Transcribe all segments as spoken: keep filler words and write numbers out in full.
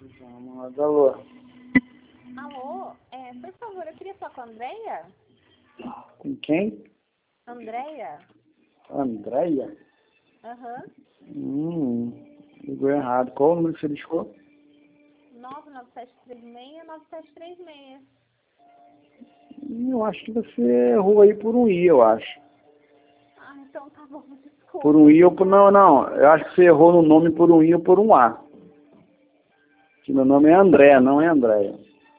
Chamada, alô. Alô, é, por favor, eu queria falar com a Andréia. Com quem? Andréia? Andréia? Aham. Hum, ligou errado. Qual o número que você discou? nove nove sete três seis, nove sete três seis. Eu acho que você errou aí por um I, eu acho. Ah, então tá bom, desculpa. Por um I ou por... Não, não. Eu acho que você errou no nome por um I ou por um A. Que meu nome é André, não é Andréia.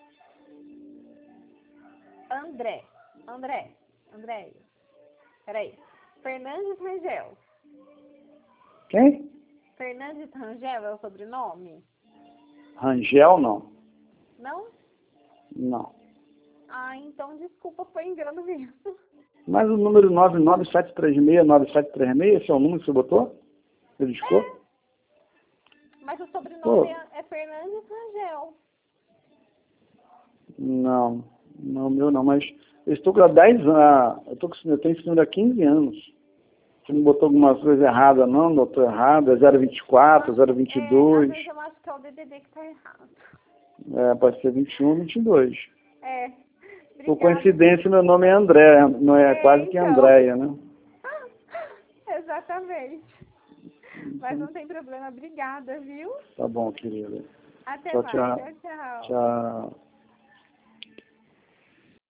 André, André, André. Peraí. Fernandes Rangel. Quem? Fernandes Rangel é o sobrenome? Rangel, não. Não? Não. Ah, então desculpa, foi engano mesmo. Mas o número nove nove sete três seis, nove sete três seis, esse é o número que você botou? Você discou? É, mas o sobrenome Pô. é, é Fernandes Rangel. Não, não, meu não, mas eu estou há dez anos, eu, tô com, eu tenho esse número há quinze anos. Você não botou alguma coisa errada não, botou errado, é zero vinte e quatro, zero vinte e É, às dois, vezes eu acho que é o D D D que tá errado. é, pode ser vinte e um, vinte e dois. É, Por obrigada. coincidência, meu nome é André, não é, É, quase que então. Andréia, né? Exatamente. Mas não tem problema, obrigada, viu? Tá bom, querida. Até Tchau, mais. tchau. Tchau, tchau. Tchau.